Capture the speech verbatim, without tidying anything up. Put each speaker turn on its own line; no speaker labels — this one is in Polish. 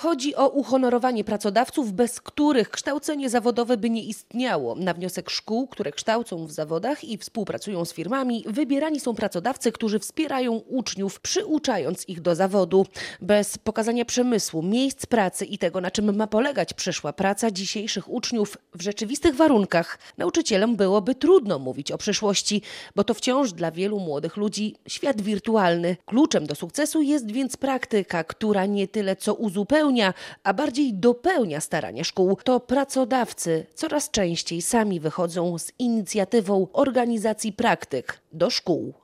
Chodzi o uhonorowanie pracodawców, bez których kształcenie zawodowe by nie istniało. Na wniosek szkół, które kształcą w zawodach i współpracują z firmami, wybierani są pracodawcy, którzy wspierają uczniów, przyuczając ich do zawodu. Bez pokazania przemysłu, miejsc pracy i tego, na czym ma polegać przyszła praca dzisiejszych uczniów w rzeczywistych warunkach, nauczycielom byłoby trudno mówić o przyszłości, bo to wciąż dla wielu młodych ludzi świat wirtualny. Kluczem do sukcesu jest więc praktyka, która nie tyle co uzupełnia, a bardziej dopełnia starania szkół. To pracodawcy coraz częściej sami wychodzą z inicjatywą organizacji praktyk do szkół.